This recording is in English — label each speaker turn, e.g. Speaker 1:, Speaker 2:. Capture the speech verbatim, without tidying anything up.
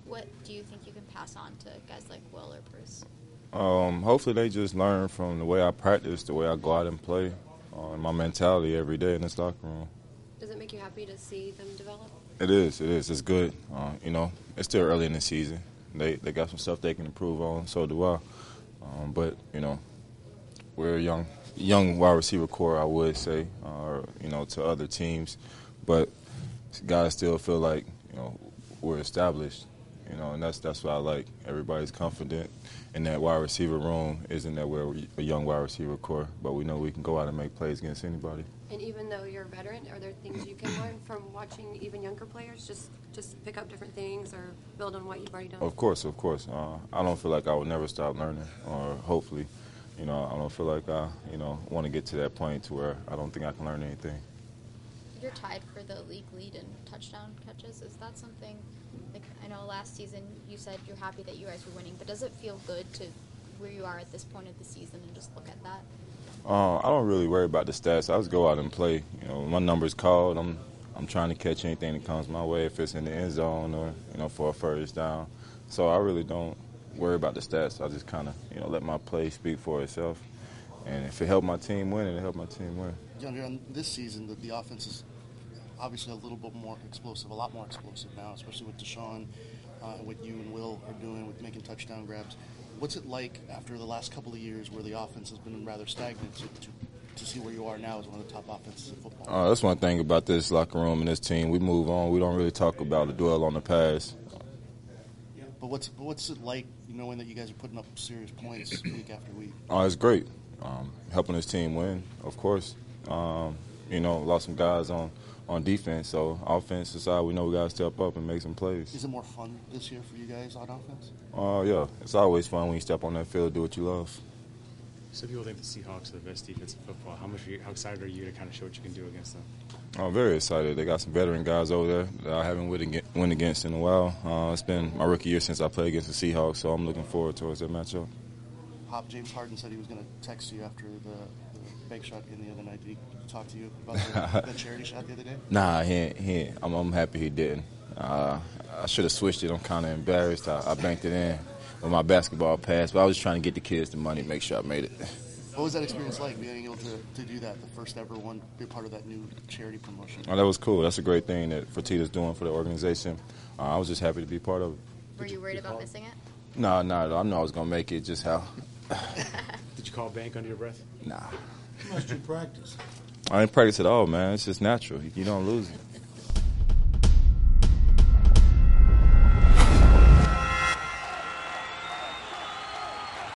Speaker 1: What do you think you can pass on to guys like Will or Bruce?
Speaker 2: Um, hopefully they just learn from the way I practice, the way I go out and play, uh, and my mentality every day in this locker room.
Speaker 3: Does it make you happy to see them develop?
Speaker 2: It is. It is. It's good. Uh, you know, it's still early in the season. They they got some stuff they can improve on. So do I. Um, but you know, we're a young young wide receiver core, I would say, uh, you know, to other teams. But guys still feel like you know we're established. You know, and that's that's what I like. Everybody's confident in that wide receiver room. Isn't that we're a young wide receiver core, but we know we can go out and make plays against anybody.
Speaker 3: And even though you're a veteran, are there things you can learn from watching even younger players? Just just pick up different things or build on what you've already done?
Speaker 2: Of course, of course. Uh, I don't feel like I will never stop learning, or hopefully, you know, I don't feel like I, you know, want to get to that point to where I don't think I can learn anything.
Speaker 1: You're tied for the league lead in touchdown catches. Is that something, like, I know last season you said you're happy that you guys were winning, but does it feel good to where you are at this point of the season and just look at that?
Speaker 2: Uh, I don't really worry about the stats. I just go out and play. You know, my number's called. I'm I'm trying to catch anything that comes my way, if it's in the end zone or, you know, for a first down. So I really don't worry about the stats. I just kind of, you know, let my play speak for itself. And if it helped my team win, it helped my team win.
Speaker 4: DeAndre, on this season, the, the offense is obviously a little bit more explosive, a lot more explosive now, especially with Deshaun, uh, what you and Will are doing with making touchdown grabs. What's it like after the last couple of years where the offense has been rather stagnant to, to, to see where you are now as one of the top offenses in football?
Speaker 2: Uh, that's one thing about this locker room and this team. We move on. We don't really talk about the dwell on the past.
Speaker 4: Yeah, but what's but what's it like knowing that you guys are putting up serious points week after week?
Speaker 2: Oh, it's great. Um, helping this team win, of course. Um, you know, lost some guys on, on defense, so offense aside, we know we got to step up and make some plays.
Speaker 4: Is it more fun this year for you guys on offense?
Speaker 2: Uh, yeah, it's always fun when you step on that field, do what you love.
Speaker 5: Some people think the Seahawks are the best defense in football. How much? Are you, how excited are you to kind of show what you can do against them?
Speaker 2: I'm very excited. They got some veteran guys over there that I haven't win against in a while. Uh, it's been my rookie year since I played against the Seahawks, so I'm looking forward towards that matchup.
Speaker 4: Pop, James Harden said he was going to text you after the, the bank shot in the other night. Did he talk to you about the, the charity shot the other day?
Speaker 2: Nah, he ain't. He ain't. I'm, I'm happy he didn't. Uh, I should have switched it. I'm kind of embarrassed. I, I banked it in with my basketball pass, but I was just trying to get the kids the money, make sure I made it.
Speaker 4: What was that experience like, being able to, to do that, the first ever one, be part of that new charity promotion?
Speaker 2: Oh, that was cool. That's a great thing that Fertitta's doing for the organization. Uh, I was just happy to be part of it.
Speaker 1: Were you worried about missing it?
Speaker 2: No, no, I knew I was going to make it, just how.
Speaker 5: Did you call bank under your breath?
Speaker 2: Nah.
Speaker 6: How much do you practice?
Speaker 2: I didn't practice at all, man. It's just natural. You don't lose it.